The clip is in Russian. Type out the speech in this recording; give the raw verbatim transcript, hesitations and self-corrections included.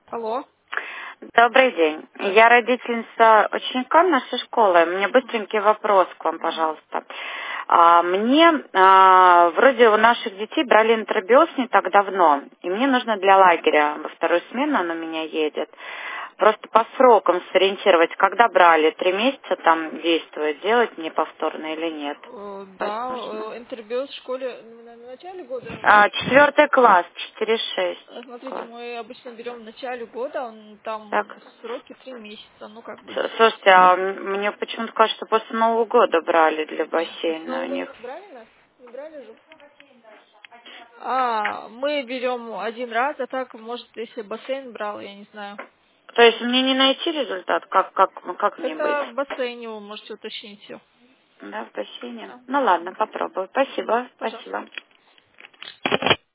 Алло. Добрый день. Я Здравствуйте. родительница ученика нашей школы. У меня Мгм. быстренький вопрос к вам, Мгм. пожалуйста. А, Мне а, вроде у наших детей брали интербиоз не так давно, и мне нужно для лагеря во вторую смену, он у меня едет. Просто по срокам сориентировать, когда брали, три месяца там действует, делать мне повторно или нет. Э, Да, Возможно. э, интервью в школе на на начале года. А, четвертый класс, четыре шесть Э, Смотрите, класс. мы обычно берем в начале года, он там Так. сроки три месяца, ну как бы. С- Слушайте, а м- мне почему-то кажется, после Нового года брали для С бассейна у Нового них. года не брали нас? Не брали же? А, мы берем один раз, а так, может, если бассейн брал, я не знаю. То есть мне не найти результат, как, как, ну, как мне быть? Это в бассейне вы можете уточнить все. Да, в бассейне. Да, Ну ладно, попробую. Мгм. Спасибо, Пожалуйста. спасибо.